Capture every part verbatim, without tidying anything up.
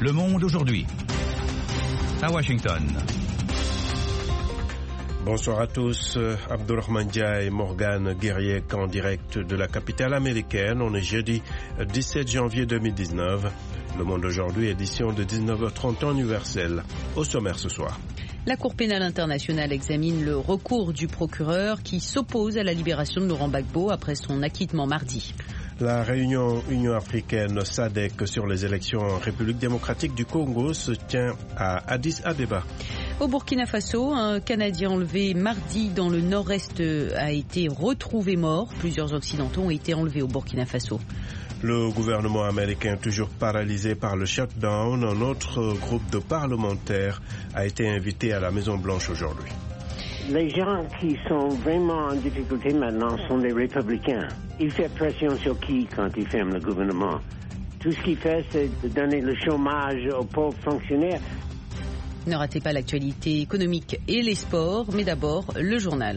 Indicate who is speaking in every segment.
Speaker 1: Le Monde aujourd'hui. À Washington.
Speaker 2: Bonsoir à tous. Abdourahmane Dia et Morgane Guerrier en direct de la capitale américaine. On est jeudi dix-sept janvier deux mille dix-neuf. Le Monde aujourd'hui, édition de dix-neuf heures trente temps universel. Au sommaire ce soir.
Speaker 3: La Cour pénale internationale examine le recours du procureur qui s'oppose à la libération de Laurent Gbagbo après son acquittement mardi.
Speaker 2: La réunion Union africaine S A D C sur les élections en République démocratique du Congo se tient à Addis Abeba.
Speaker 3: Au Burkina Faso, un Canadien enlevé mardi dans le nord-est a été retrouvé mort. Plusieurs Occidentaux ont été enlevés au Burkina Faso.
Speaker 2: Le gouvernement américain toujours paralysé par le shutdown, un autre groupe de parlementaires a été invité à la Maison-Blanche aujourd'hui.
Speaker 4: Les gens qui sont vraiment en difficulté maintenant sont les républicains. Il fait pression sur qui quand il ferme le gouvernement? Tout ce qu'il fait, c'est de donner le chômage aux pauvres fonctionnaires.
Speaker 3: Ne ratez pas l'actualité économique et les sports, mais d'abord le journal.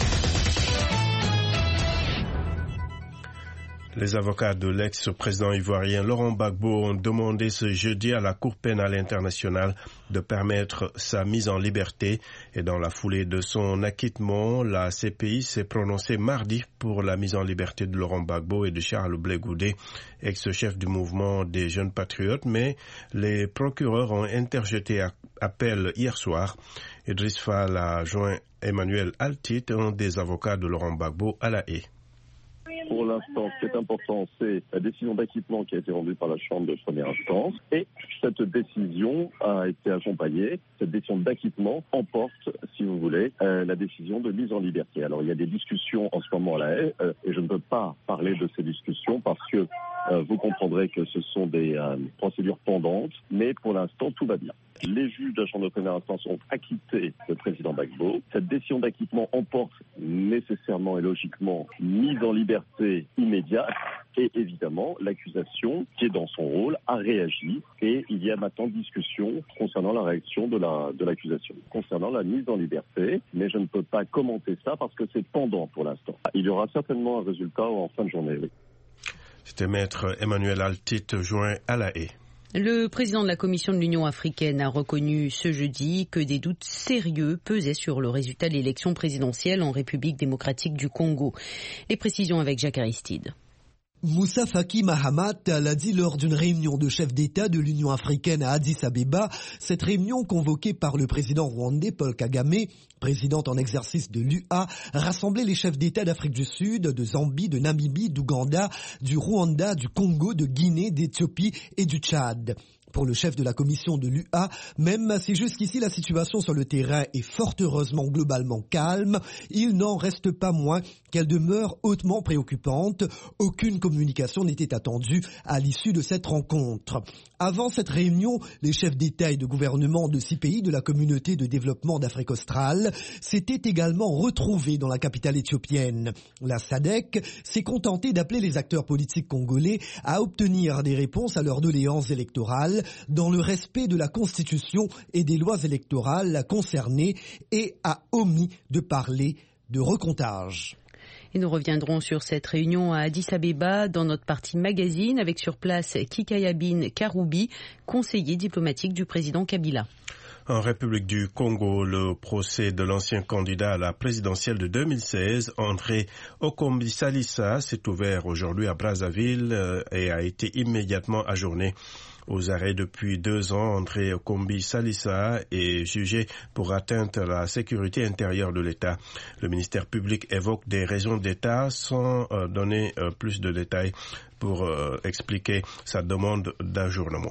Speaker 2: Les avocats de l'ex-président ivoirien Laurent Gbagbo ont demandé ce jeudi à la Cour pénale internationale de permettre sa mise en liberté. Et dans la foulée de son acquittement, la C P I s'est prononcée mardi pour la mise en liberté de Laurent Gbagbo et de Charles Blé Goudé, ex-chef du mouvement des jeunes patriotes. Mais les procureurs ont interjeté appel hier soir. Idriss Fall a joint Emmanuel Altit, un des avocats de Laurent Gbagbo, à La Haye.
Speaker 5: Pour l'instant, ce qui est important, c'est la décision d'acquittement qui a été rendue par la Chambre de première instance. Et cette décision a été accompagnée, cette décision d'acquittement emporte, si vous voulez, euh, la décision de mise en liberté. Alors, il y a des discussions en ce moment à La Haye, euh, et je ne peux pas parler de ces discussions parce que euh, vous comprendrez que ce sont des euh, procédures pendantes, mais pour l'instant, tout va bien. Les juges de la Chambre de première instance ont acquitté le président Gbagbo. Cette décision d'acquittement emporte nécessairement et logiquement mise en liberté immédiate. Et évidemment, l'accusation, qui est dans son rôle, a réagi. Et il y a maintenant discussion concernant la réaction de, la, de l'accusation, concernant la mise en liberté. Mais je ne peux pas commenter ça parce que c'est pendant pour l'instant. Il y aura certainement un résultat en fin de journée. Oui.
Speaker 2: C'était maître Emmanuel Altit, joint à La Haye.
Speaker 3: Le président de la Commission de l'Union africaine a reconnu ce jeudi que des doutes sérieux pesaient sur le résultat de l'élection présidentielle en République démocratique du Congo. Les précisions avec Jacques Aristide.
Speaker 6: Moussa Faki Mahamat l'a dit lors d'une réunion de chefs d'État de l'Union africaine à Addis Abeba. Cette réunion convoquée par le président rwandais Paul Kagame, président en exercice de l'U A, rassemblait les chefs d'État d'Afrique du Sud, de Zambie, de Namibie, d'Ouganda, du Rwanda, du Congo, de Guinée, d'Éthiopie et du Tchad. Pour le chef de la commission de l'U A, même si jusqu'ici la situation sur le terrain est fort heureusement globalement calme, il n'en reste pas moins qu'elle demeure hautement préoccupante. Aucune communication n'était attendue à l'issue de cette rencontre. Avant cette réunion, les chefs d'État et de gouvernement de six pays de la communauté de développement d'Afrique australe s'étaient également retrouvés dans la capitale éthiopienne. La S A D C s'est contentée d'appeler les acteurs politiques congolais à obtenir des réponses à leurs doléances électorales dans le respect de la Constitution et des lois électorales concernées et a omis de parler de recomptage.
Speaker 3: Et nous reviendrons sur cette réunion à Addis Abeba dans notre partie magazine avec sur place Kikayabine Karoubi, conseiller diplomatique du président Kabila.
Speaker 2: En République du Congo, le procès de l'ancien candidat à la présidentielle de deux mille seize, André Okombi-Salissa, s'est ouvert aujourd'hui à Brazzaville et a été immédiatement ajourné. Aux arrêts depuis deux ans, André Okombi-Salissa est jugé pour atteinte à la sécurité intérieure de l'État. Le ministère public évoque des raisons d'État sans euh, donner euh, plus de détails pour euh, expliquer sa demande d'ajournement.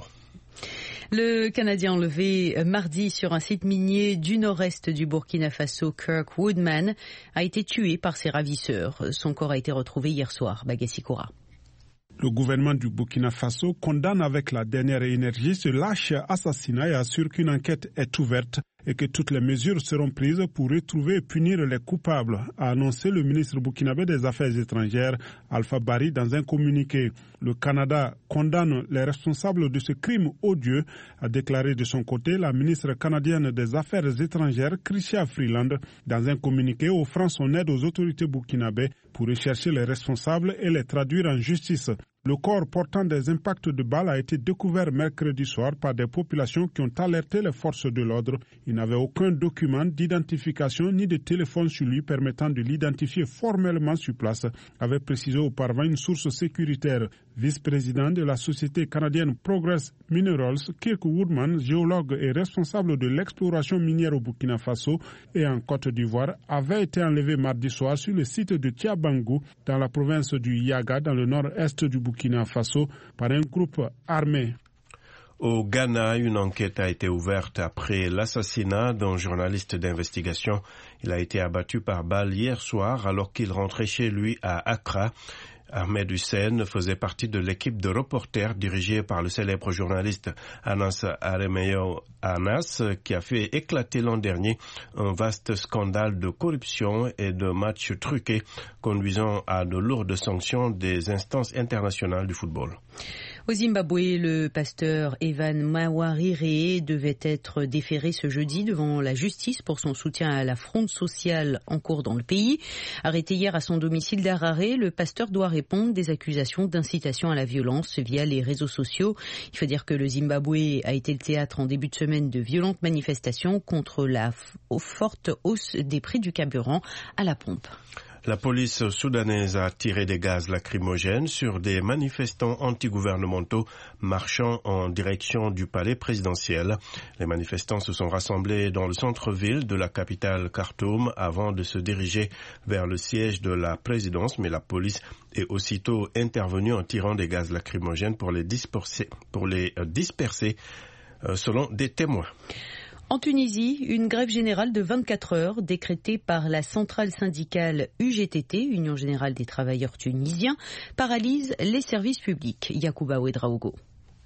Speaker 3: Le Canadien enlevé mardi sur un site minier du nord-est du Burkina Faso, Kirk Woodman, a été tué par ses ravisseurs. Son corps a été retrouvé hier soir. Bagassi Koura.
Speaker 7: Le gouvernement du Burkina Faso condamne avec la dernière énergie ce lâche assassinat et assure qu'une enquête est ouverte et que toutes les mesures seront prises pour retrouver et punir les coupables, a annoncé le ministre burkinabé des Affaires étrangères, Alpha Bari, dans un communiqué. Le Canada condamne les responsables de ce crime odieux, a déclaré de son côté la ministre canadienne des Affaires étrangères, Chrystia Freeland, dans un communiqué offrant son aide aux autorités burkinabées pour rechercher les responsables et les traduire en justice. Le corps portant des impacts de balles a été découvert mercredi soir par des populations qui ont alerté les forces de l'ordre. Il n'avait aucun document d'identification ni de téléphone sur lui permettant de l'identifier formellement sur place, avait précisé auparavant une source sécuritaire. Vice-président de la société canadienne Progress Minerals, Kirk Woodman, géologue et responsable de l'exploration minière au Burkina Faso et en Côte d'Ivoire, avait été enlevé mardi soir sur le site de Tiabangou, dans la province du Yaga, dans le nord-est du Burkina Faso, par un groupe armé.
Speaker 2: Au Ghana, une enquête a été ouverte après l'assassinat d'un journaliste d'investigation. Il a été abattu par balle hier soir alors qu'il rentrait chez lui à Accra. Ahmed Hussein faisait partie de l'équipe de reporters dirigée par le célèbre journaliste Anas Aremeyo Anas, qui a fait éclater l'an dernier un vaste scandale de corruption et de matchs truqués conduisant à de lourdes sanctions des instances internationales du football.
Speaker 3: Au Zimbabwe, le pasteur Evan Mawarire devait être déféré ce jeudi devant la justice pour son soutien à la fronde sociale en cours dans le pays. Arrêté hier à son domicile d'Harare, le pasteur doit répondre des accusations d'incitation à la violence via les réseaux sociaux. Il faut dire que le Zimbabwe a été le théâtre en début de semaine de violentes manifestations contre la forte hausse des prix du carburant à la pompe.
Speaker 2: La police soudanaise a tiré des gaz lacrymogènes sur des manifestants antigouvernementaux marchant en direction du palais présidentiel. Les manifestants se sont rassemblés dans le centre-ville de la capitale Khartoum avant de se diriger vers le siège de la présidence, mais la police est aussitôt intervenue en tirant des gaz lacrymogènes pour les disperser, pour les disperser selon des témoins.
Speaker 3: En Tunisie, une grève générale de vingt-quatre heures décrétée par la centrale syndicale U G T T, Union générale des travailleurs tunisiens, paralyse les services publics. Yacouba Ouedraogo.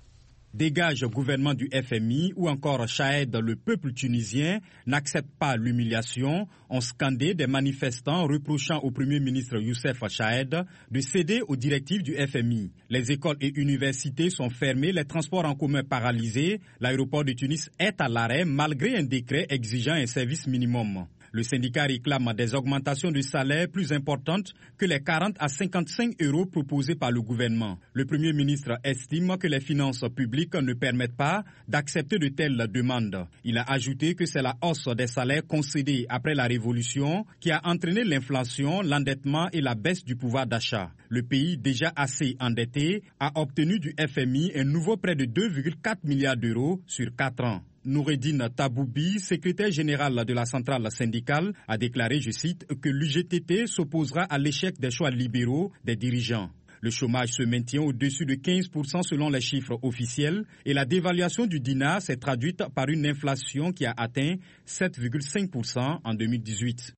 Speaker 8: Dégage gouvernement du F M I ou encore Chahed, le peuple tunisien n'accepte pas l'humiliation, ont scandé des manifestants reprochant au Premier ministre Youssef Chahed de céder aux directives du F M I. Les écoles et universités sont fermées, les transports en commun paralysés, l'aéroport de Tunis est à l'arrêt malgré un décret exigeant un service minimum. Le syndicat réclame des augmentations de salaire plus importantes que les quarante à cinquante-cinq euros proposés par le gouvernement. Le Premier ministre estime que les finances publiques ne permettent pas d'accepter de telles demandes. Il a ajouté que c'est la hausse des salaires concédés après la révolution qui a entraîné l'inflation, l'endettement et la baisse du pouvoir d'achat. Le pays, déjà assez endetté, a obtenu du F M I un nouveau prêt de deux virgule quatre milliards d'euros sur quatre ans. Noureddine Taboubi, secrétaire général de la centrale syndicale, a déclaré, je cite, que l'U G T T s'opposera à l'échec des choix libéraux des dirigeants. Le chômage se maintient au-dessus de quinze pour cent selon les chiffres officiels et la dévaluation du dinar s'est traduite par une inflation qui a atteint sept virgule cinq pour cent en deux mille dix-huit.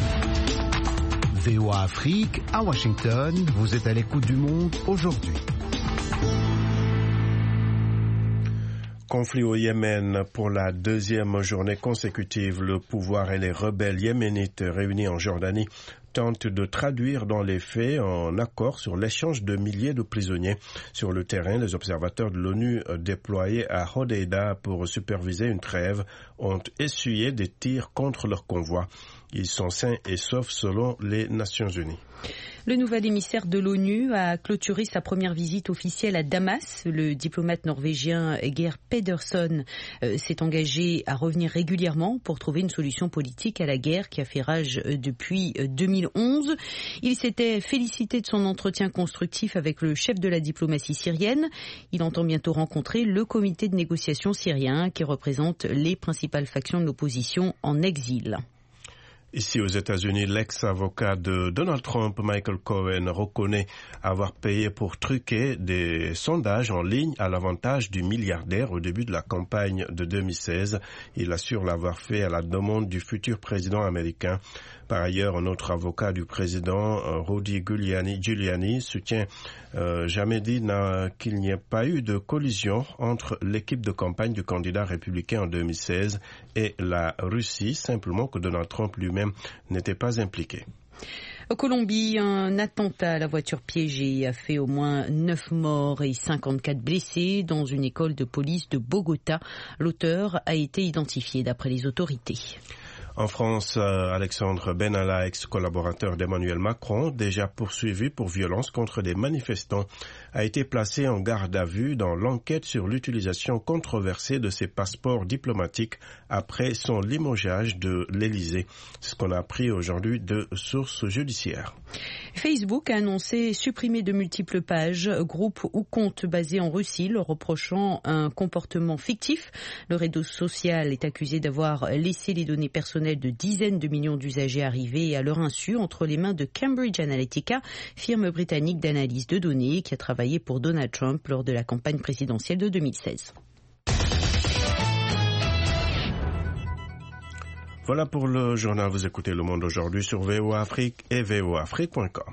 Speaker 9: V O A Afrique, à Washington, vous êtes à l'écoute du monde aujourd'hui.
Speaker 2: Conflit au Yémen pour la deuxième journée consécutive. Le pouvoir et les rebelles yéménites réunis en Jordanie tentent de traduire dans les faits un accord sur l'échange de milliers de prisonniers. Sur le terrain, les observateurs de l'ONU déployés à Hodeida pour superviser une trêve ont essuyé des tirs contre leur convoi. Ils sont sains et saufs selon les Nations Unies.
Speaker 3: Le nouvel émissaire de l'ONU a clôturé sa première visite officielle à Damas. Le diplomate norvégien Geir Pedersen euh, s'est engagé à revenir régulièrement pour trouver une solution politique à la guerre qui a fait rage euh, depuis euh, deux mille onze. Il s'était félicité de son entretien constructif avec le chef de la diplomatie syrienne. Il entend bientôt rencontrer le comité de négociation syrien qui représente les principales factions de l'opposition en exil.
Speaker 2: Ici aux États-Unis, l'ex-avocat de Donald Trump, Michael Cohen, reconnaît avoir payé pour truquer des sondages en ligne à l'avantage du milliardaire au début de la campagne de deux mille seize. Il assure l'avoir fait à la demande du futur président américain. Par ailleurs, un autre avocat du président, Rudy Giuliani, Giuliani soutient euh, jamais dit qu'il n'y ait pas eu de collision entre l'équipe de campagne du candidat républicain en deux mille seize et la Russie, simplement que Donald Trump lui-même n'était pas impliqué.
Speaker 3: En Colombie, un attentat à la voiture piégée a fait au moins neuf morts et cinquante-quatre blessés dans une école de police de Bogota. L'auteur a été identifié d'après les autorités.
Speaker 2: En France, Alexandre Benalla, ex-collaborateur d'Emmanuel Macron, déjà poursuivi pour violence contre des manifestants, a été placé en garde à vue dans l'enquête sur l'utilisation controversée de ses passeports diplomatiques après son limogeage de l'Élysée. C'est ce qu'on a appris aujourd'hui de sources judiciaires.
Speaker 3: Facebook a annoncé supprimer de multiples pages, groupes ou comptes basés en Russie, leur reprochant un comportement fictif. Le réseau social est accusé d'avoir laissé les données personnelles de dizaines de millions d'usagers arriver à leur insu entre les mains de Cambridge Analytica, firme britannique d'analyse de données qui a travaillé pour Donald Trump lors de la campagne présidentielle de deux mille seize.
Speaker 2: Voilà pour le journal. Vous écoutez Le Monde aujourd'hui sur V O A Afrique et V O A Afrique point com.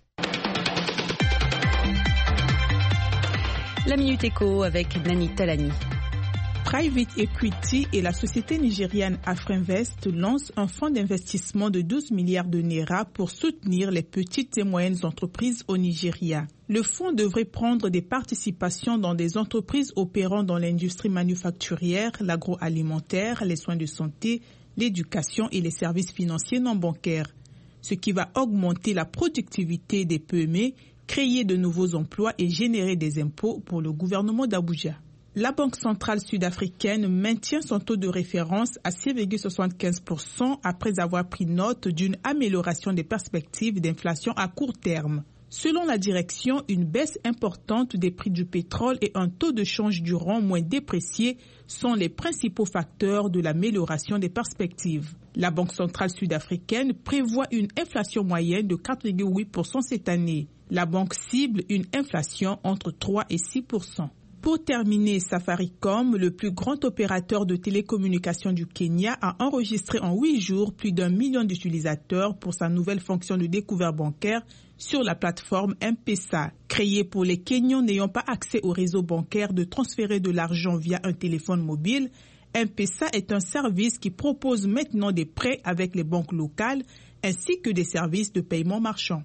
Speaker 3: La Minute Éco avec Nani Talani.
Speaker 10: Private Equity et la société nigériane Afrinvest lancent un fonds d'investissement de douze milliards de naira pour soutenir les petites et moyennes entreprises au Nigeria. Le fonds devrait prendre des participations dans des entreprises opérant dans l'industrie manufacturière, l'agroalimentaire, les soins de santé, l'éducation et les services financiers non bancaires, ce qui va augmenter la productivité des P M E, créer de nouveaux emplois et générer des impôts pour le gouvernement d'Abuja. La Banque centrale sud-africaine maintient son taux de référence à six virgule soixante-quinze pour cent après avoir pris note d'une amélioration des perspectives d'inflation à court terme. Selon la direction, une baisse importante des prix du pétrole et un taux de change du rand moins déprécié sont les principaux facteurs de l'amélioration des perspectives. La Banque centrale sud-africaine prévoit une inflation moyenne de quatre virgule huit pour cent cette année. La banque cible une inflation entre trois et six pour cent. Pour terminer, Safaricom, le plus grand opérateur de télécommunications du Kenya, a enregistré en huit jours plus d'un million d'utilisateurs pour sa nouvelle fonction de découvert bancaire sur la plateforme M-Pesa. Créée pour les Kenyans n'ayant pas accès au réseau bancaire de transférer de l'argent via un téléphone mobile, M-Pesa est un service qui propose maintenant des prêts avec les banques locales ainsi que des services de paiement marchand.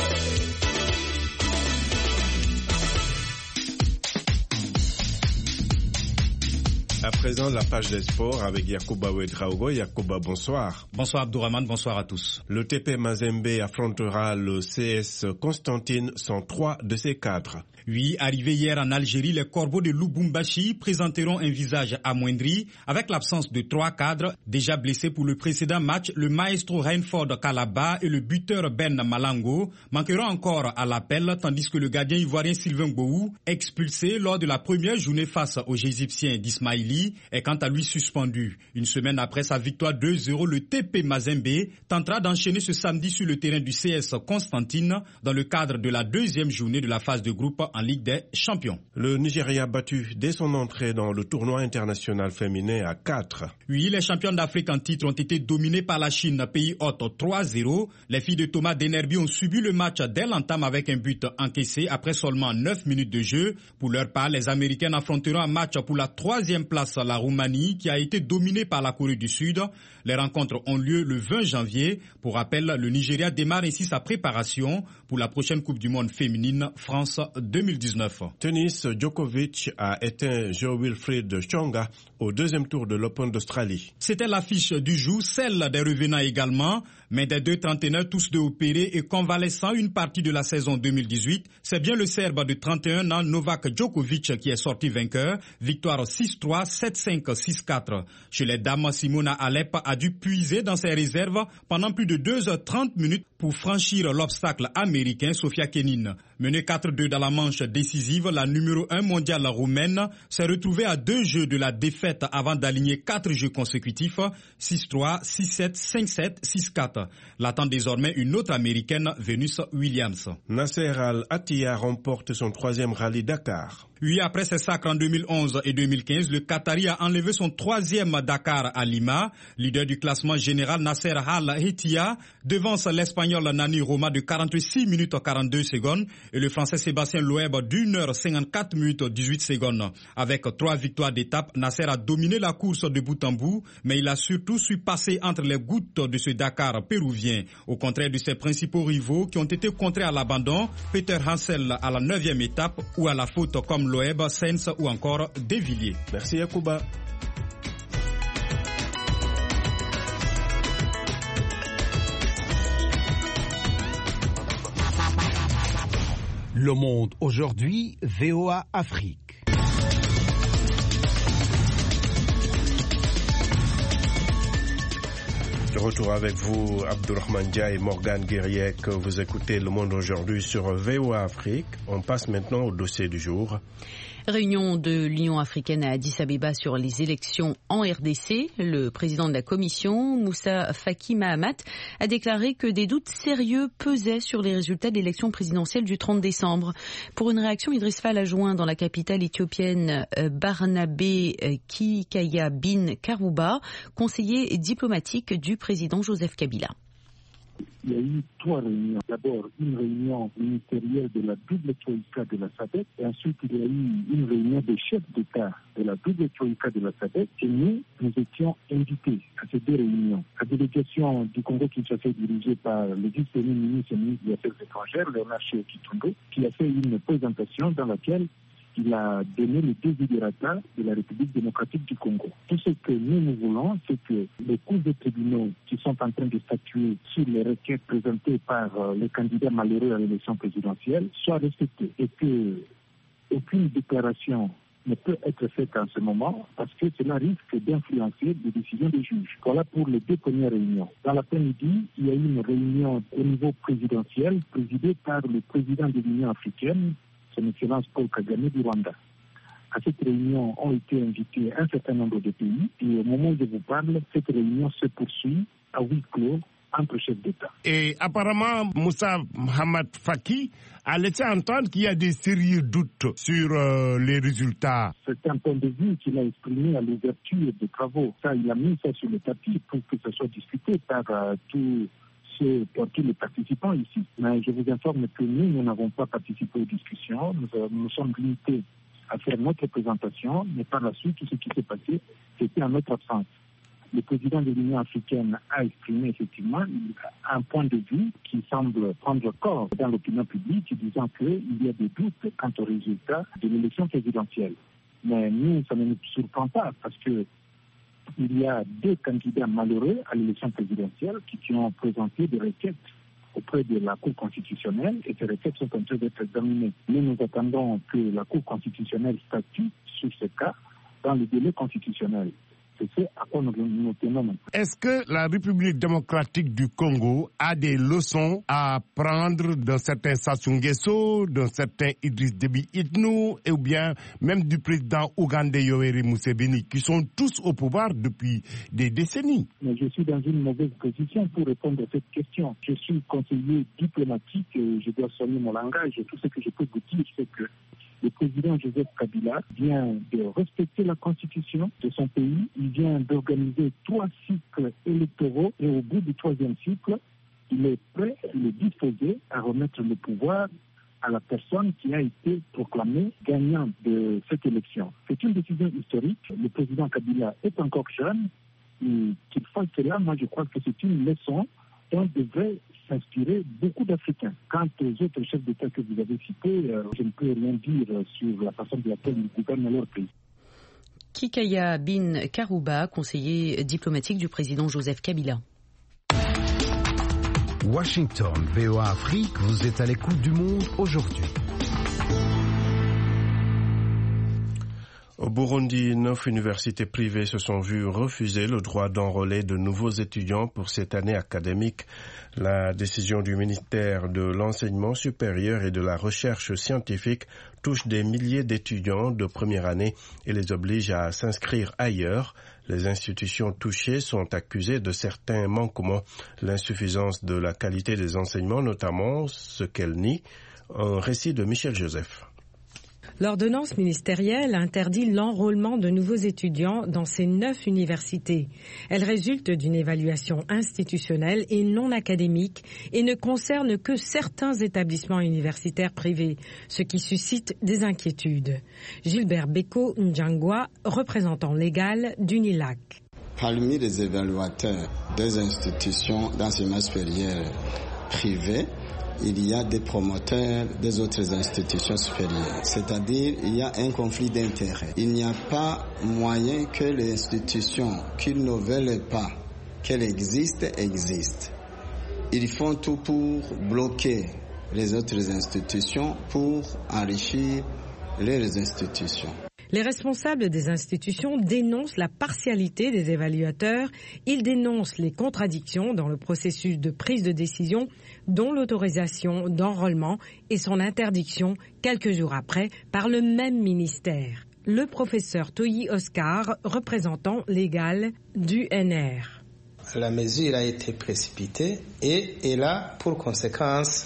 Speaker 2: À présent, la page des sports avec Yacouba Ouedraogo. Yacouba, bonsoir.
Speaker 8: Bonsoir Abdourahmane, bonsoir à tous.
Speaker 2: Le T P Mazembe affrontera le C S Constantine sans trois de ses cadres.
Speaker 8: Oui, arrivé hier en Algérie, les Corbeaux de Lubumbashi présenteront un visage amoindri avec l'absence de trois cadres déjà blessés pour le précédent match. Le maestro Rainford Kalaba et le buteur Ben Malango manqueront encore à l'appel, tandis que le gardien ivoirien Sylvain Gbowou, expulsé lors de la première journée face aux Égyptiens d'Ismaïli, est quant à lui suspendu. Une semaine après sa victoire deux zéro, le T P Mazembe tentera d'enchaîner ce samedi sur le terrain du C S Constantine dans le cadre de la deuxième journée de la phase de groupe en Ligue des Champions.
Speaker 2: Le Nigeria battu dès son entrée dans le tournoi international féminin à quatre.
Speaker 8: Oui, les champions d'Afrique en titre ont été dominés par la Chine, pays hôte trois zéro. Les filles de Thomas Denerbi ont subi le match dès l'entame avec un but encaissé après seulement neuf minutes de jeu. Pour leur part, les Américaines affronteront un match pour la troisième place la Roumanie qui a été dominée par la Corée du Sud. Les rencontres ont lieu le vingt janvier. Pour rappel, le Nigeria démarre ainsi sa préparation pour la prochaine Coupe du Monde féminine France deux mille dix-neuf.
Speaker 2: Tennis, Djokovic a éteint Jo-Wilfried Tsonga au deuxième tour de l'Open d'Australie.
Speaker 8: C'était l'affiche du jour, celle des revenants également, mais des deux trentenaires tous deux opérés et convalescents une partie de la saison deux mille dix-huit. C'est bien le Serbe de trente et un ans, Novak Djokovic, qui est sorti vainqueur. Victoire six trois, sept cinq, six quatre. Chez les dames, Simona Alep a dû puiser dans ses réserves pendant plus de deux heures trente minutes pour franchir l'obstacle américain Sofia Kenin. Menée quatre deux dans la manche décisive, la numéro un mondiale roumaine s'est retrouvée à deux jeux de la défaite avant d'aligner quatre jeux consécutifs, six trois, six sept, cinq sept, six quatre. L'attend désormais une autre américaine, Venus Williams.
Speaker 2: Nasser Al-Attiyah remporte son troisième rallye Dakar.
Speaker 8: Oui, après ses sacres en deux mille onze et deux mille quinze, le Qatari a enlevé son troisième Dakar à Lima. Leader du classement général, Nasser Al-Attiyah devance l'Espagnol Nani Roma de quarante-six minutes quarante-deux secondes et le Français Sébastien Loeb d'une heure cinquante-quatre minutes dix-huit secondes. Avec trois victoires d'étape, Nasser a dominé la course de bout en bout, mais il a surtout su passer entre les gouttes de ce Dakar péruvien. Au contraire de ses principaux rivaux qui ont été contraints à l'abandon, Peter Hansel à la neuvième étape ou à la faute comme Loeb, Sens ou encore De Villiers.
Speaker 2: Merci Yacouba.
Speaker 9: Le Monde aujourd'hui, V O A Afrique.
Speaker 2: De retour avec vous, Abdourahmane Dia et Morgane Guerriec. Vous écoutez Le Monde aujourd'hui sur V O A Afrique. On passe maintenant au dossier du jour.
Speaker 3: Réunion de l'Union africaine à Addis Abeba sur les élections en R D C. Le président de la commission, Moussa Faki Mahamat, a déclaré que des doutes sérieux pesaient sur les résultats de l'élection présidentielle du trente décembre. Pour une réaction, Idriss Fall a joint dans la capitale éthiopienne Barnabé Kikaya bin Karouba, conseiller diplomatique du président Joseph Kabila.
Speaker 11: Il y a eu trois réunions. D'abord, une réunion ministérielle de la double troïka de la S A D C et ensuite il y a eu une réunion des chefs d'État de la double troïka de la S A D C et nous, nous étions invités à ces deux réunions. La délégation du Congo-Kinshasa est dirigée par le vice-premier ministre et ministre des Affaires étrangères, Léonard Kitundu, qui a fait une présentation dans laquelle il a donné le desiderata de la République démocratique du Congo. Tout ce que nous, nous voulons, c'est que les cours de tribunaux qui sont en train de statuer sur les requêtes présentées par euh, les candidats malheureux à l'élection présidentielle soient respectées et que aucune déclaration ne peut être faite en ce moment parce que cela risque d'influencer les décisions des juges. Voilà pour les deux premières réunions. Dans l'après-midi, il y a eu une réunion au niveau présidentiel présidée par le président de l'Union africaine, Son Excellence Paul Kagame du Rwanda. À cette réunion ont été invités un certain nombre de pays et au moment où je vous parle, cette réunion se poursuit à huis clos entre chefs d'État.
Speaker 12: Et apparemment, Moussa Mohamed Faki a laissé entendre qu'il y a des sérieux doutes sur euh, les résultats.
Speaker 11: C'est un point de vue qu'il a exprimé à l'ouverture des travaux. Ça, il a mis ça sur le tapis pour que ça soit discuté par euh, tous pour tous les participants ici. Mais je vous informe que nous, nous n'avons pas participé aux discussions. Nous, euh, nous sommes limités à faire notre présentation, mais par la suite, tout ce qui s'est passé, c'était en notre absence. Le président de l'Union africaine a exprimé effectivement un point de vue qui semble prendre corps dans l'opinion publique, disant qu'il y a des doutes quant aux résultats de l'élection présidentielle. Mais nous, ça ne nous surprend pas parce que il y a deux candidats malheureux à l'élection présidentielle qui, qui ont présenté des requêtes auprès de la Cour constitutionnelle et ces requêtes sont en train d'être examinées. Nous, nous attendons que la Cour constitutionnelle statue sur ce cas dans le délai constitutionnel. C'est ce à quoi nous nous tenons maintenant.
Speaker 12: Est-ce que la République démocratique du Congo a des leçons à prendre d'un certain Sassou Nguesso, d'un certain Idriss Déby Itno, ou bien même du président ougandais Yoweri Museveni, qui sont tous au pouvoir depuis des décennies?
Speaker 11: Mais je suis dans une mauvaise position pour répondre à cette question. Je suis conseiller diplomatique, et je dois soigner mon langage. Tout ce que je peux vous dire, c'est que le président Joseph Kabila vient de respecter la constitution de son pays. Il vient d'organiser trois cycles électoraux et au bout du troisième cycle, il est prêt, il est disposé à remettre le pouvoir à la personne qui a été proclamée gagnant de cette élection. C'est une décision historique. Le président Kabila est encore jeune et qu'il fasse cela, moi je crois que c'est une leçon dont devrait s'inspirer beaucoup d'Africains. Quant aux autres chefs d'État que vous avez cités, euh, je ne peux rien dire sur la façon dont ils gouvernent leur pays.
Speaker 3: Kikaya bin Karouba, conseiller diplomatique du président Joseph Kabila.
Speaker 9: Washington, V O A Afrique, vous êtes à l'écoute du monde aujourd'hui.
Speaker 2: Au Burundi, neuf universités privées se sont vues refuser le droit d'enrôler de nouveaux étudiants pour cette année académique. La décision du ministère de l'Enseignement supérieur et de la Recherche scientifique touche des milliers d'étudiants de première année et les oblige à s'inscrire ailleurs. Les institutions touchées sont accusées de certains manquements, l'insuffisance de la qualité des enseignements notamment, ce qu'elles nient. Un récit de Michel Joseph.
Speaker 13: L'ordonnance ministérielle interdit l'enrôlement de nouveaux étudiants dans ces neuf universités. Elle résulte d'une évaluation institutionnelle et non académique et ne concerne que certains établissements universitaires privés, ce qui suscite des inquiétudes. Gilbert Beko Njangwa, représentant légal d'Unilac.
Speaker 14: Parmi les évaluateurs des institutions d'enseignement supérieur privées, il y a des promoteurs des autres institutions supérieures. C'est-à-dire, il y a un conflit d'intérêts. Il n'y a pas moyen que l'institution qu'ils ne veulent pas qu'elle existe, existe. Ils font tout pour bloquer les autres institutions pour enrichir les institutions.
Speaker 13: Les responsables des institutions dénoncent la partialité des évaluateurs. Ils dénoncent les contradictions dans le processus de prise de décision, dont l'autorisation d'enrôlement et son interdiction quelques jours après par le même ministère. Le professeur Toyi Oscar, représentant légal du N R.
Speaker 15: La mesure a été précipitée et elle a pour conséquence,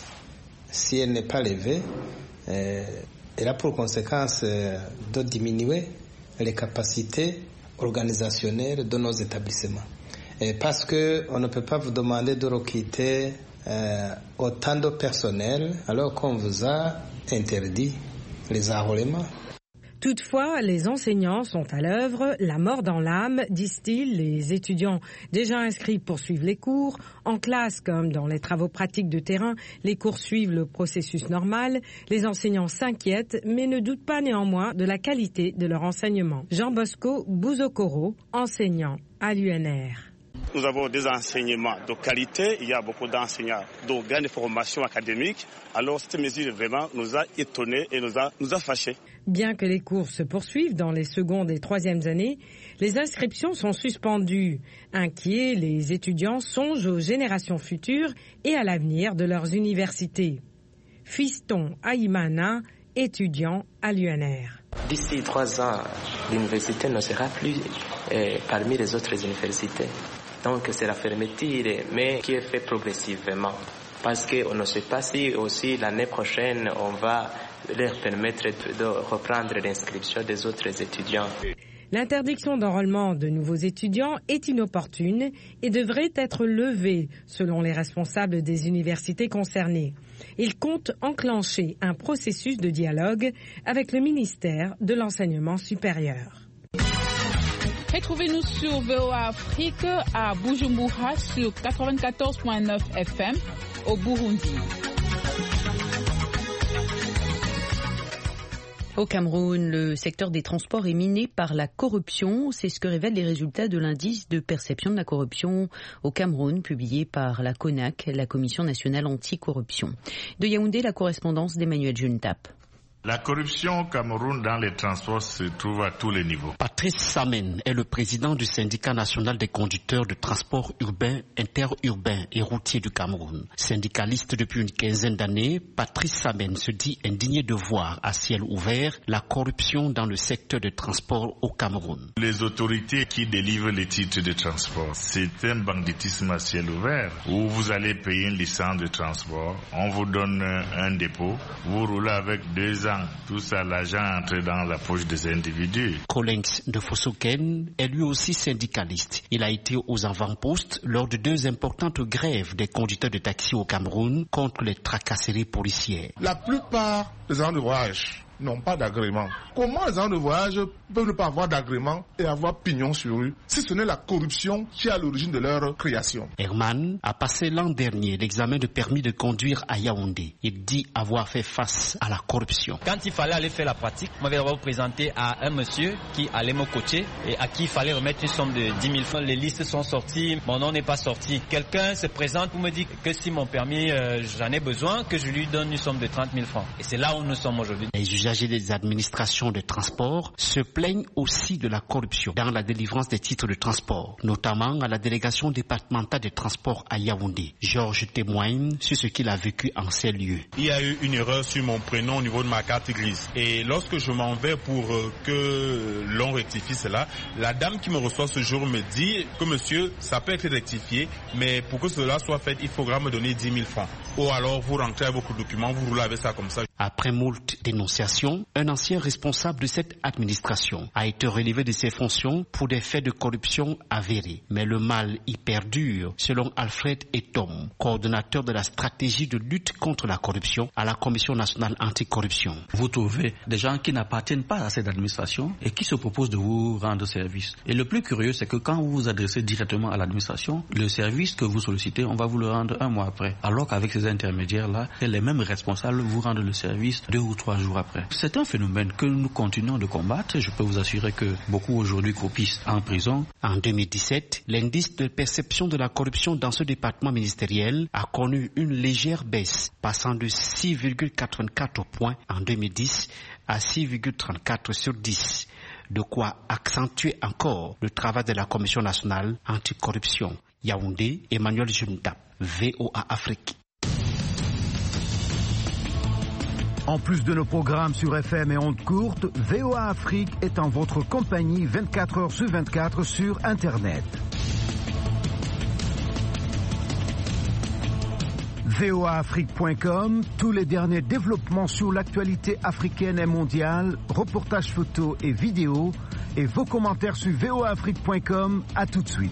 Speaker 15: si elle n'est pas levée, euh, elle a pour conséquence euh, de diminuer les capacités organisationnelles de nos établissements. Et parce qu'on ne peut pas vous demander de recruter euh, autant de personnel alors qu'on vous a interdit les enrôlements.
Speaker 13: Toutefois, les enseignants sont à l'œuvre, la mort dans l'âme, disent-ils. Les étudiants déjà inscrits poursuivent les cours. En classe, comme dans les travaux pratiques de terrain, les cours suivent le processus normal. Les enseignants s'inquiètent, mais ne doutent pas néanmoins de la qualité de leur enseignement. Jean Bosco Bouzokoro, enseignant à l'U N R.
Speaker 16: Nous avons des enseignements de qualité, il y a beaucoup d'enseignants d'organes de formation académique. Alors cette mesure vraiment nous a étonnés et nous a, nous a fâchés.
Speaker 13: Bien que les cours se poursuivent dans les secondes et troisièmes années, les inscriptions sont suspendues. Inquiets, les étudiants songent aux générations futures et à l'avenir de leurs universités. Fiston Aïmana, étudiant à l'U N R.
Speaker 17: D'ici trois ans, l'université ne sera plus euh, parmi les autres universités. Donc c'est la fermeture, mais qui est faite progressivement. Parce qu'on ne sait pas si aussi l'année prochaine, on va leur permettre de reprendre l'inscription des autres étudiants.
Speaker 13: L'interdiction d'enrôlement de nouveaux étudiants est inopportune et devrait être levée, selon les responsables des universités concernées. Ils comptent enclencher un processus de dialogue avec le ministère de l'Enseignement supérieur.
Speaker 10: Retrouvez-nous sur V O A Afrique à Bujumbura sur quatre-vingt-quatorze virgule neuf F M au Burundi.
Speaker 3: Au Cameroun, le secteur des transports est miné par la corruption. C'est ce que révèlent les résultats de l'indice de perception de la corruption au Cameroun, publié par la CONAC, la Commission nationale anticorruption. De Yaoundé, la correspondance d'Emmanuel Juntap.
Speaker 18: La corruption au Cameroun dans les transports se trouve à tous les niveaux.
Speaker 19: Patrice Samen est le président du syndicat national des conducteurs de transport urbain, interurbain et routier du Cameroun. Syndicaliste depuis une quinzaine d'années, Patrice Samen se dit indigné de voir à ciel ouvert la corruption dans le secteur de transport au Cameroun.
Speaker 18: Les autorités qui délivrent les titres de transport, c'est un banditisme à ciel ouvert où vous allez payer une licence de transport, on vous donne un dépôt, vous roulez avec deux ans. Tout ça, l'argent entre dans la poche des individus.
Speaker 19: Collins de Fossoken est lui aussi syndicaliste. Il a été aux avant-postes lors de deux importantes grèves des conducteurs de taxi au Cameroun contre les tracasseries policières.
Speaker 20: La plupart des gens de voyage n'ont pas d'agrément. Comment les gens de voyage peuvent ne pas avoir d'agrément et avoir pignon sur eux si ce n'est la corruption qui est à l'origine de leur création?
Speaker 19: Herman a passé l'an dernier l'examen de permis de conduire à Yaoundé. Il dit avoir fait face à la corruption.
Speaker 21: Quand il fallait aller faire la pratique, on m'avait représenté à un monsieur qui allait me coacher et à qui il fallait remettre une somme de dix mille francs. Les listes sont sorties, mon nom n'est pas sorti. Quelqu'un se présente pour me dire que si mon permis, euh, j'en ai besoin, que je lui donne une somme de trente mille francs. Et c'est là où nous sommes aujourd'hui.
Speaker 19: Les usagers des administrations de transport se plaignent aussi de la corruption dans la délivrance des titres de transport, notamment à la délégation départementale des transports à Yaoundé. Georges témoigne sur ce qu'il a vécu en ces lieux.
Speaker 22: Il y a eu une erreur sur mon prénom au niveau de ma carte grise. Et lorsque je m'en vais pour que l'on rectifie cela, la dame qui me reçoit ce jour me dit que monsieur, ça peut être rectifié, mais pour que cela soit fait, il faudra me donner dix mille francs. Ou alors vous rentrez avec vos documents, vous roulez avec ça comme ça.
Speaker 19: Après moult dénonciations, un ancien responsable de cette administration a été relevé de ses fonctions pour des faits de corruption avérés. Mais le mal y perdure, selon Alfred Etom, coordonnateur de la stratégie de lutte contre la corruption à la Commission nationale anticorruption.
Speaker 23: Vous trouvez des gens qui n'appartiennent pas à cette administration et qui se proposent de vous rendre service. Et le plus curieux, c'est que quand vous vous adressez directement à l'administration, le service que vous sollicitez, on va vous le rendre un mois après. Alors qu'avec ces intermédiaires-là, les mêmes responsables vous rendent le service deux ou trois jours après. C'est un phénomène que nous continuons de combattre. Je peux vous assurer que beaucoup aujourd'hui croupissent en prison.
Speaker 19: En deux mille dix-sept, l'indice de perception de la corruption dans ce département ministériel a connu une légère baisse, passant de six virgule quatre-vingt-quatre points en deux mille dix à six virgule trente-quatre sur dix. De quoi accentuer encore le travail de la Commission nationale anticorruption. Yaoundé, Emmanuel Jumtap, V O A Afrique.
Speaker 9: En plus de nos programmes sur F M et ondes courtes, V O A Afrique est en votre compagnie vingt-quatre heures sur vingt-quatre sur Internet. V O A Afrique point com, tous les derniers développements sur l'actualité africaine et mondiale, reportages photos et vidéos, et vos commentaires sur V O A Afrique point com. À tout de suite.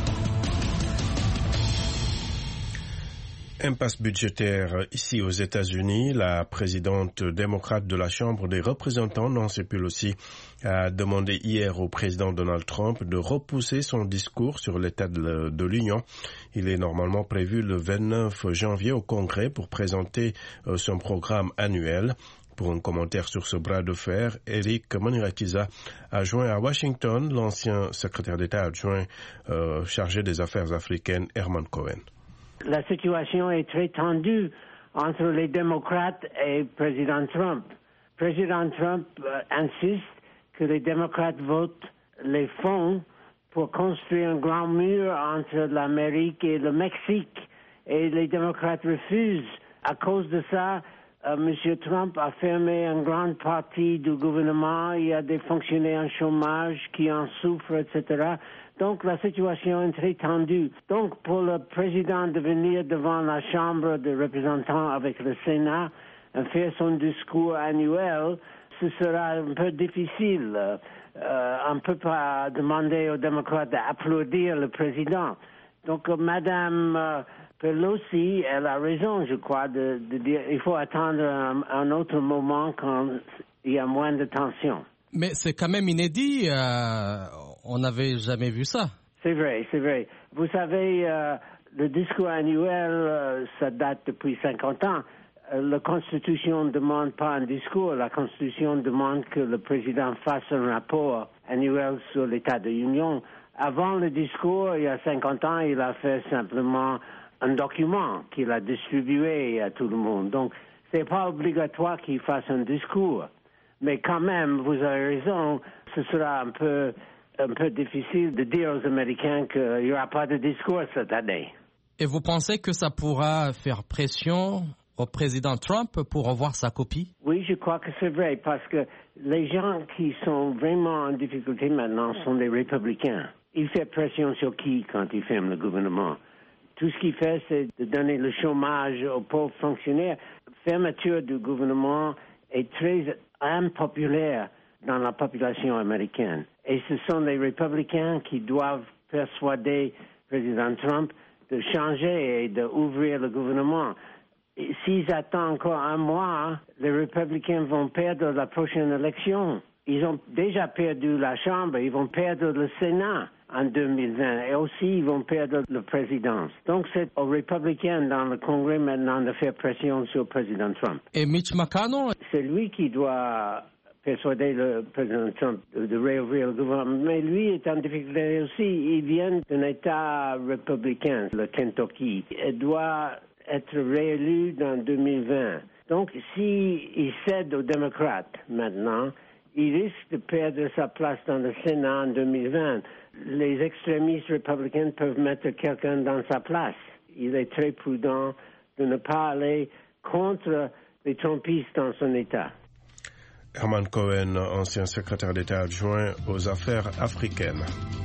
Speaker 2: Impasse budgétaire ici aux États-Unis. La présidente démocrate de la Chambre des représentants, Nancy Pelosi, a demandé hier au président Donald Trump de repousser son discours sur l'état de, de l'Union. Il est normalement prévu le vingt-neuf janvier au Congrès pour présenter euh, son programme annuel. Pour un commentaire sur ce bras de fer, Eric Manirakiza a joint à Washington l'ancien secrétaire d'État adjoint euh, chargé des affaires africaines, Herman Cohen.
Speaker 1: La situation est très tendue entre les démocrates et président Trump. Président Trump euh, insiste que les démocrates votent les fonds pour construire un grand mur entre l'Amérique et le Mexique. Et les démocrates refusent. À cause de ça, euh, M. Trump a fermé une grande partie du gouvernement. Il y a des fonctionnaires en chômage qui en souffrent, et cetera. Donc la situation est très tendue. Donc pour le président de venir devant la Chambre des représentants avec le Sénat et faire son discours annuel, ce sera un peu difficile. Euh, on ne peut pas demander aux démocrates d'applaudir le président. Donc Madame euh, Pelosi, elle a raison, je crois, de, de dire qu'il faut attendre un, un autre moment quand il y a moins de tension.
Speaker 4: Mais c'est quand même inédit. Euh, on n'avait jamais vu ça.
Speaker 1: C'est vrai, c'est vrai. Vous savez, euh, le discours annuel, euh, ça date depuis cinquante ans. Euh, la Constitution ne demande pas un discours. La Constitution demande que le président fasse un rapport annuel sur l'état de l'Union. Avant le discours, il y a cinquante ans, il a fait simplement un document qu'il a distribué à tout le monde. Donc, c'est pas obligatoire qu'il fasse un discours. Mais quand même, vous avez raison, ce sera un peu, un peu difficile de dire aux Américains qu'il n'y aura pas de discours cette année.
Speaker 4: Et vous pensez que ça pourra faire pression au président Trump pour revoir sa copie?
Speaker 1: Oui, je crois que c'est vrai, parce que les gens qui sont vraiment en difficulté maintenant sont les républicains. Il fait pression sur qui quand il ferme le gouvernement? Tout ce qu'il fait, c'est de donner le chômage aux pauvres fonctionnaires. Fermeture du gouvernement est très impopulaire dans la population américaine. Et ce sont les républicains qui doivent persuader le président Trump de changer et d'ouvrir le gouvernement. Et s'ils attendent encore un mois, les républicains vont perdre la prochaine élection. Ils ont déjà perdu la Chambre, ils vont perdre le Sénat en deux mille vingt et aussi ils vont perdre la présidence. Donc c'est aux républicains dans le Congrès maintenant de faire pression sur le président Trump.
Speaker 4: Et Mitch McConnell?
Speaker 1: C'est lui qui doit persuader le président Trump de réouvrir le gouvernement. Mais lui est en difficulté aussi. Il vient d'un État républicain, le Kentucky. Il doit être réélu dans deux mille vingt. Donc s'il cède aux démocrates maintenant, il risque de perdre sa place dans le Sénat en deux mille vingt. Les extrémistes républicains peuvent mettre quelqu'un dans sa place. Il est très prudent de ne pas aller contre les trumpistes dans son État.
Speaker 2: Herman Cohen, ancien secrétaire d'État adjoint aux affaires africaines.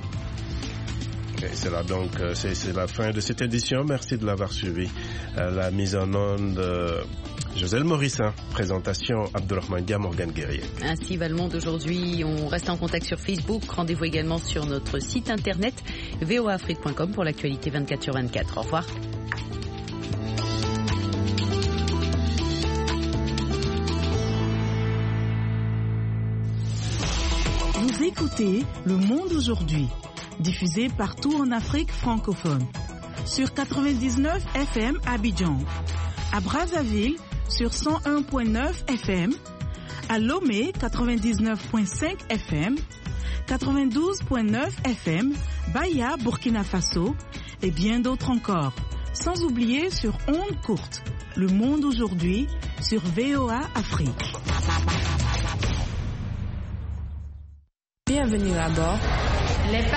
Speaker 2: Et c'est là donc, c'est, c'est la fin de cette édition. Merci de l'avoir suivi. La mise en onde, euh, Joselle Morissin, présentation Abdourahmane Dia, Morgane Guerrier.
Speaker 3: Ainsi va le monde aujourd'hui. On reste en contact sur Facebook. Rendez-vous également sur notre site internet v o a afrique point com pour l'actualité vingt-quatre sur vingt-quatre. Au revoir.
Speaker 10: Vous écoutez Le Monde aujourd'hui, diffusé partout en Afrique francophone. Sur quatre-vingt-dix-neuf F M à Abidjan, à Brazzaville sur cent un virgule neuf F M, à Lomé quatre-vingt-dix-neuf virgule cinq F M, quatre-vingt-douze virgule neuf F M, Baya, Burkina Faso et bien d'autres encore. Sans oublier sur ondes courtes, Le Monde aujourd'hui sur V O A Afrique.
Speaker 5: Bienvenue à bord. Les